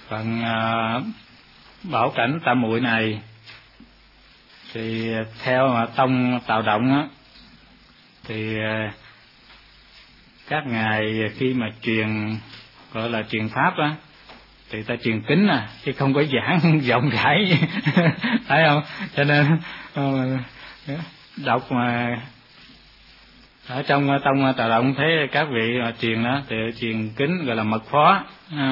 Phần bảo cảnh tam muội này thì theo tông Tào Động á, thì các ngài khi mà truyền gọi là truyền pháp á thì ta truyền kính chứ không có giảng rộng rãi phải không? Cho nên đọc mà ở trong tông Tào Động thấy các vị mà truyền đó thì truyền kính gọi là mật phó,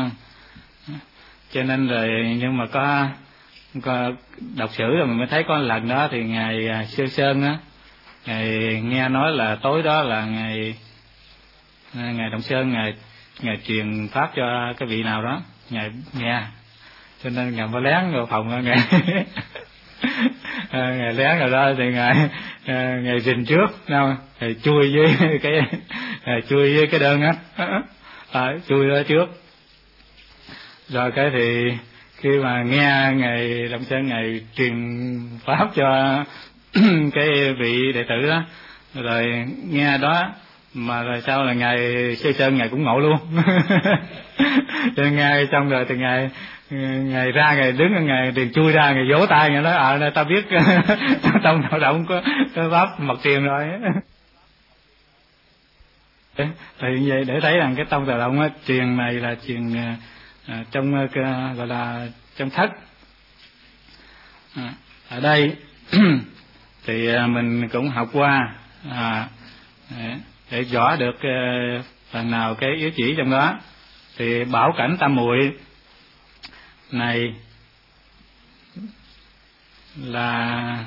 cho nên rồi nhưng mà có đọc sử rồi mình mới thấy có lần đó thì ngài Sư Sơn á, ngài nghe nói là tối đó là ngài Động Sơn ngài truyền pháp cho cái vị nào đó, ngài nghe, cho nên ngài mới lén vào phòng ngài ngài lén rồi đó thì ngài rình trước đâu, ngài chui với cái đơn á, chui đó trước. Rồi cái thì khi mà nghe ngài Động Sơn ngài truyền pháp cho cái vị đệ tử đó, rồi nghe đó mà rồi sau là ngài Sư Sơn ngài cũng ngộ luôn cho nghe xong rồi thì ngài ra, ngài đứng, ngài thì chui ra, ngài vỗ tay, ngài nói ta biết tông Tào Động có pháp mật truyền rồi thì vậy để thấy rằng cái tông Tào Động á, truyền này là truyền trong gọi là trong thất. Ở đây thì mình cũng học qua để rõ được phần nào cái yếu chỉ trong đó. Thì bảo cảnh tam muội này là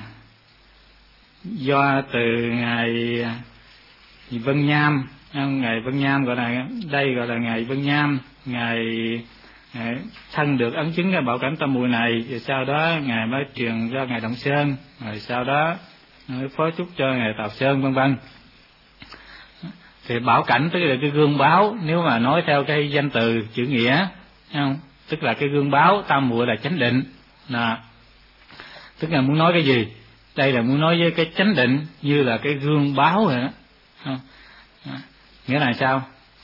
do từ ngài Vân Nham, ngài Vân Nham gọi là đây gọi là ngài Vân Nham, ngài thân được ấn chứng cái bảo cảnh tam muội này, rồi sau đó ngài mới truyền cho ngài Động Sơn, rồi sau đó mới phó chúc cho ngài Tào Sơn vân vân. Thì bảo cảnh tức là cái gương báo, nếu mà nói theo cái danh từ chữ nghĩa, không? Tức là cái gương báo, tam muội là chánh định, tức là muốn nói cái gì? Đây là muốn nói với cái chánh định như là cái gương báo rồi đó, không? Nghĩa là sao?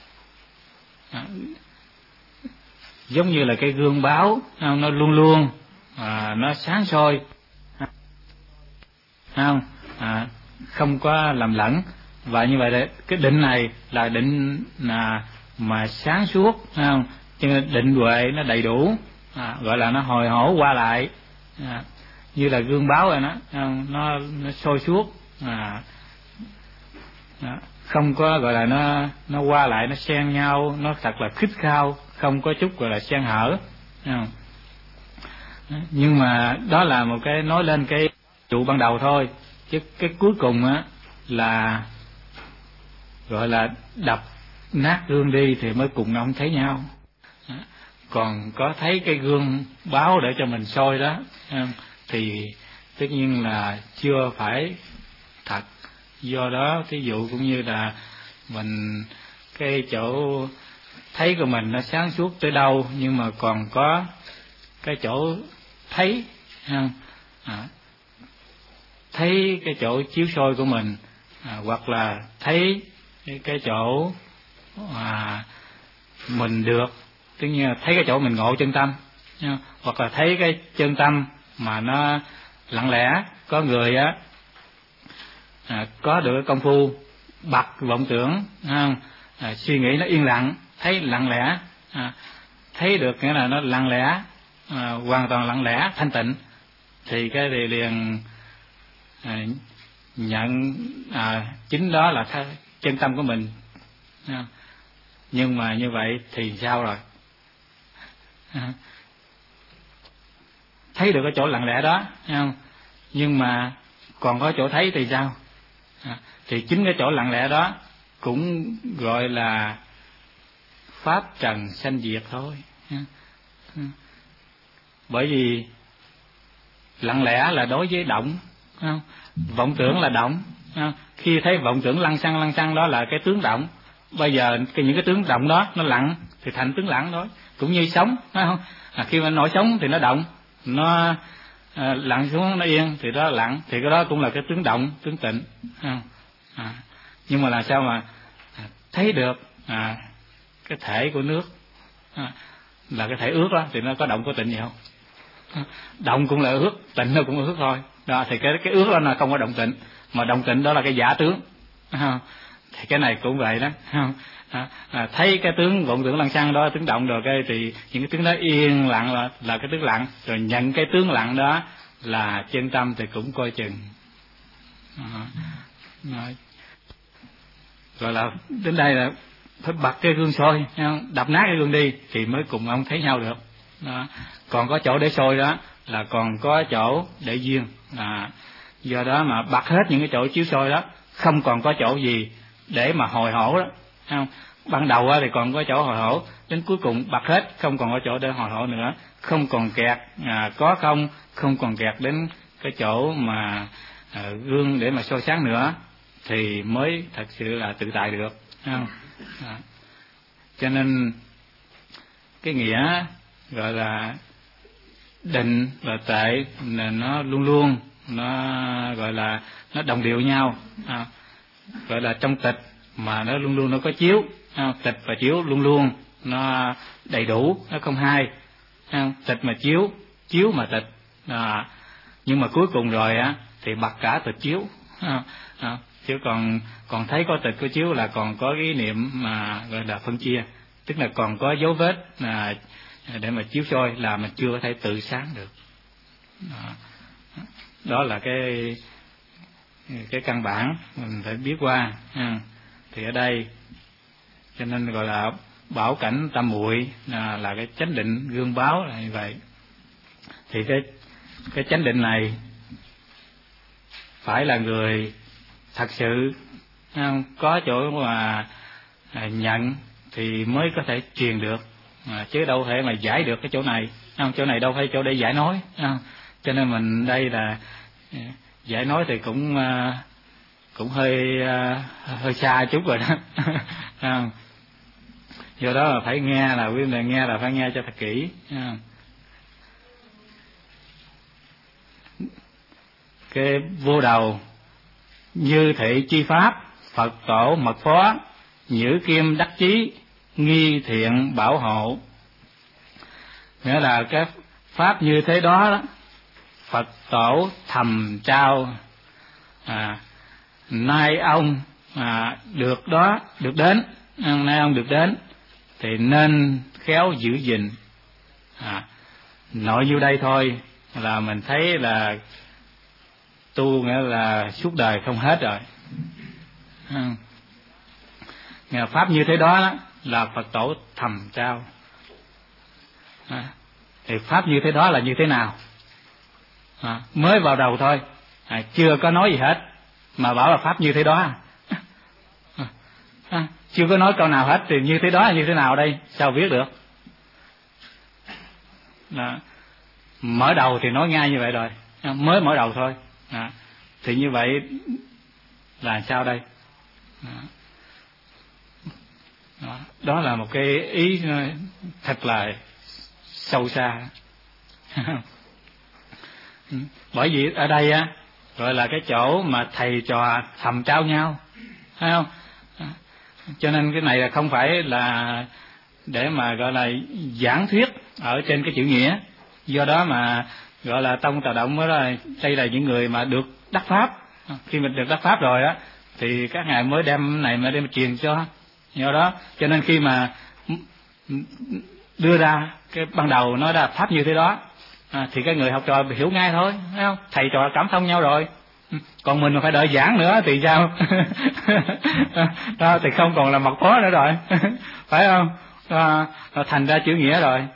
Giống như là cái gương báo, nó luôn luôn nó sáng soi, không có lầm lẫn. Và như vậy đấy, cái định này là định mà sáng suốt, không? Cho nên định huệ nó đầy đủ, gọi là nó hồi hổ qua lại, như là gương báo rồi nó soi suốt, không có gọi là nó qua lại, nó xen nhau, nó thật là khít khao, không có chút gọi là xen hở. Nhưng mà đó là một cái nói lên cái trụ ban đầu thôi, chứ cái cuối cùng á là gọi là đập nát gương đi thì mới cùng ông thấy nhau. Còn có thấy cái gương báo để cho mình soi đó thì tất nhiên là chưa phải thật. Do đó thí dụ cũng như là mình cái chỗ thấy của mình nó sáng suốt tới đâu, nhưng mà còn có cái chỗ thấy, thấy cái chỗ chiếu soi của mình, hoặc là thấy cái chỗ mình được, tất nhiên là thấy cái chỗ mình ngộ chân tâm, hoặc là thấy cái chân tâm mà nó lặng lẽ. Có người á có được cái công phu bật vọng tưởng, suy nghĩ nó yên lặng, thấy lặng lẽ, thấy được nghĩa là nó lặng lẽ, hoàn toàn lặng lẽ thanh tịnh, thì cái thì liền nhận chính đó là chân tâm của mình. Nhưng mà như vậy thì sao rồi? Thấy được cái chỗ lặng lẽ đó, nhưng mà còn có chỗ thấy thì sao? Thì chính cái chỗ lặng lẽ đó cũng gọi là pháp trần sanh diệt thôi. Bởi vì lặng lẽ là đối với động, vọng tưởng là động. Khi thấy vọng tưởng lăng xăng đó là cái tướng động. Bây giờ những cái tướng động đó nó lặng thì thành tướng lặng thôi. Cũng như sống, phải không? Khi mà nổi sống thì nó động, nó lặng xuống nó yên thì đó là lặng, thì cái đó cũng là cái tướng động, tướng tịnh. Nhưng mà làm sao mà thấy được cái thể của nước, là cái thể ước đó, thì nó có động có tịnh gì không? Động cũng là ước, tịnh nó cũng ước thôi. Đó, thì cái ước đó là không có động tịnh, mà động tịnh đó là cái giả tướng. Thì cái này cũng vậy đó. Thấy cái tướng vọng tưởng lăng xăng đó, tướng động rồi cái thì những cái tướng đó yên lặng là cái tướng lặng, rồi nhận cái tướng lặng đó là chân tâm thì cũng coi chừng. Rồi là đến đây là phải bật cái gương soi, đập nát cái gương đi thì mới cùng ông thấy nhau được. Đó. Còn có chỗ để soi đó là còn có chỗ để duyên. Do đó mà bật hết những cái chỗ chiếu soi đó, không còn có chỗ gì để mà hồi hổ đó. Không? Ban đầu thì còn có chỗ hồi hổ, đến cuối cùng bật hết, không còn có chỗ để hồi hổ nữa, không còn kẹt, có không còn kẹt đến cái chỗ mà gương để mà soi sáng nữa, thì mới thật sự là tự tại được. Không? Cho nên cái nghĩa gọi là định và tệ là nó luôn luôn nó gọi là nó đồng điệu nhau, gọi là trong tịch mà nó luôn luôn nó có chiếu, tịch và chiếu luôn luôn nó đầy đủ, nó không hai, tịch mà chiếu mà tịch, nhưng mà cuối cùng rồi thì bật cả tịch chiếu, chứ còn thấy có tịch có chiếu là còn có cái niệm mà gọi là phân chia, tức là còn có dấu vết để mà chiếu soi, là mình chưa có thể tự sáng được. Đó là cái căn bản mình phải biết qua. Thì ở đây cho nên gọi là bảo cảnh tam muội là cái chánh định gương báo là như vậy. Thì cái chánh định này phải là người thật sự có chỗ mà nhận thì mới có thể truyền được, chứ đâu thể mà giải được cái chỗ này. Chỗ này đâu phải chỗ để giải nói. Cho nên mình đây là giải nói thì cũng hơi xa chút rồi đó. Do đó là phải nghe, là quý vị nghe là phải nghe cho thật kỹ. Cái vô đầu như thị chi pháp, Phật tổ mật phó, nhữ kim đắc chí, nghi thiện bảo hộ. Nghĩa là cái pháp như thế đó, Phật tổ thầm trao, nay ông được đó, được đến, nay ông được đến thì nên khéo giữ gìn. Nội như đây thôi là mình thấy là tu nghĩa là suốt đời không hết rồi. Pháp như thế đó là Phật tổ thầm trao. Thì pháp như thế đó là như thế nào? Mới vào đầu thôi, chưa có nói gì hết mà bảo là pháp như thế đó. Chưa có nói câu nào hết thì như thế đó là như thế nào đây? Sao biết được? Mở đầu thì nói ngay như vậy rồi, mới mở đầu thôi. Thì như vậy là sao đây? Đó là một cái ý thật là sâu xa. Bởi vì ở đây gọi là cái chỗ mà thầy trò thầm trao nhau, thấy không? Cho nên cái này là không phải là để mà gọi là giảng thuyết ở trên cái chữ nghĩa. Do đó mà gọi là tông Tào Động mới là đây là những người mà được đắc pháp. Khi mình được đắc pháp rồi thì các ngài mới đem này mà đem truyền cho. Do đó cho nên khi mà đưa ra cái ban đầu nói ra pháp như thế đó, thì cái người học trò hiểu ngay thôi, thấy không? Thầy trò cảm thông nhau rồi. Còn mình mà phải đợi giảng nữa thì sao? Đó thì không còn là mật phó nữa rồi. Phải không? Thành ra chữ nghĩa rồi.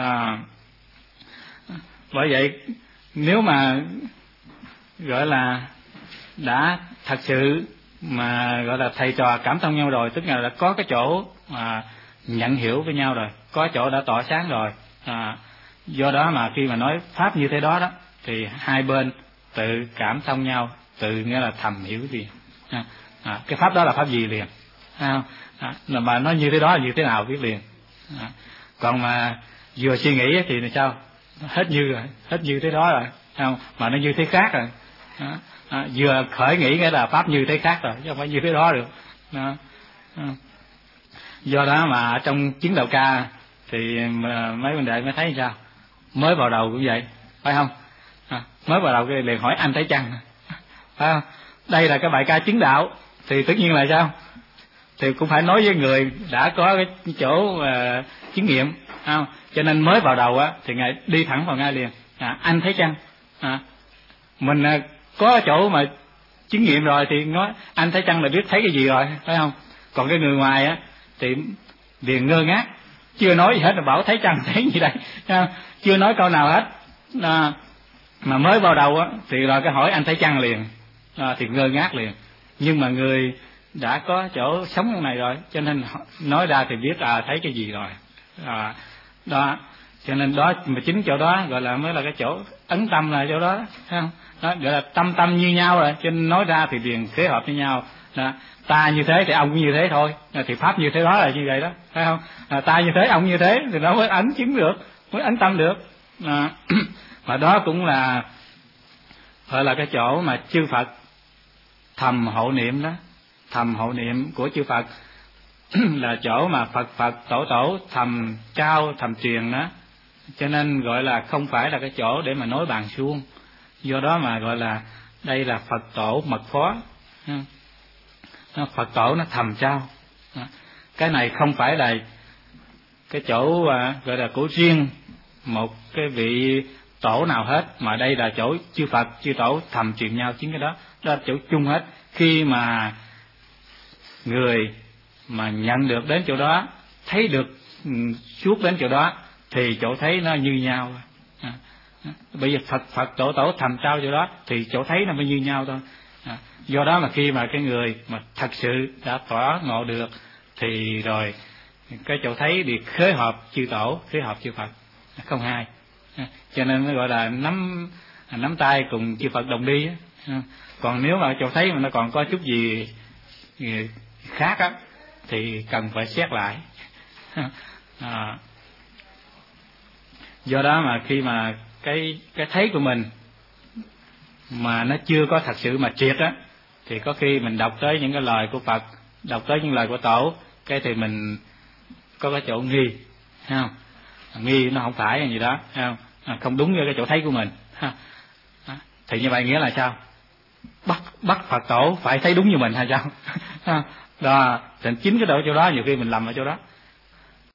Bởi vậy nếu mà gọi là đã thật sự mà gọi là thầy trò cảm thông nhau rồi, tức là đã có cái chỗ nhận hiểu với nhau rồi, có chỗ đã tỏ sáng rồi. Do đó mà khi mà nói pháp như thế đó thì hai bên tự cảm thông nhau, tự nghĩa là thầm hiểu liền. Cái pháp đó là pháp gì liền, mà nói như thế đó là như thế nào biết liền. Còn mà vừa suy nghĩ thì sao? Hết như rồi, hết như thế đó rồi, không? Mà nó như thế khác rồi. Vừa khởi nghĩ nghĩa là pháp như thế khác rồi, chứ không phải như thế đó được. Do đó mà trong Chứng Đạo Ca thì mấy huynh đệ mới thấy sao, mới vào đầu cũng vậy, phải không? Mới vào đầu cái liền hỏi anh thấy chăng, phải không? Đây là cái bài ca chứng đạo, thì tất nhiên là sao, thì cũng phải nói với người đã có cái chỗ chứng nghiệm, không? Cho nên mới vào đầu á thì ngài đi thẳng vào ngay liền, anh thấy chăng, mình có chỗ mà chứng nghiệm rồi thì nói anh thấy chăng là biết thấy cái gì rồi, phải không? Còn cái người ngoài á thì liền ngơ ngác, chưa nói gì hết là bảo thấy chăng thấy gì đây, chưa nói câu nào hết, mà mới vào đầu á thì là cái hỏi anh thấy chăng liền, thì ngơ ngác liền. Nhưng mà người đã có chỗ sống trong này rồi cho nên nói ra thì biết thấy cái gì rồi, đó cho nên đó mà chính chỗ đó gọi là mới là cái chỗ ấn tâm, là chỗ đó, thấy không? Đó gọi là tâm như nhau rồi, cho nên nói ra thì liền khế hợp với nhau. Đó, ta như thế thì ông cũng như thế thôi, thì pháp như thế đó là như vậy đó, phải không? Ta như thế ông như thế thì nó mới ấn chứng được, mới ấn tâm được. Mà đó cũng là gọi là cái chỗ mà chư Phật thầm hộ niệm đó, thầm hộ niệm của chư Phật là chỗ mà Phật tổ thầm trao thầm truyền đó, cho nên gọi là không phải là cái chỗ để mà nói bàn suông. Do đó mà gọi là đây là Phật tổ mật phó, Phật tổ nó thầm trao. Cái này không phải là cái chỗ gọi là của riêng một cái vị tổ nào hết, mà đây là chỗ chư Phật chư tổ thầm truyền nhau, chính cái đó là chỗ chung hết. Khi mà người mà nhận được đến chỗ đó, thấy được suốt đến chỗ đó thì chỗ thấy nó như nhau. Bây giờ Phật tổ thầm trao chỗ đó thì chỗ thấy nó mới như nhau thôi. Do đó mà khi mà cái người mà thật sự đã tỏa ngộ được thì rồi cái chỗ thấy thì khế hợp chư tổ, khế hợp chư Phật, không hai. Cho nên nó gọi là nắm tay cùng chư Phật đồng đi. Còn nếu mà chỗ thấy mà nó còn có chút gì khác á thì cần phải xét lại. Do đó mà khi mà cái thấy của mình mà nó chưa có thật sự mà triệt á, thì có khi mình đọc tới những cái lời của Phật, đọc tới những lời của tổ, cái thì mình có cái chỗ nghi, thấy không? Nghi nó không phải gì đó, thấy không? Không đúng với cái chỗ thấy của mình. Thì như vậy nghĩa là sao? Bắt Phật tổ phải thấy đúng như mình hay sao? Đó, thì chính cái chỗ đó nhiều khi mình lầm ở chỗ đó.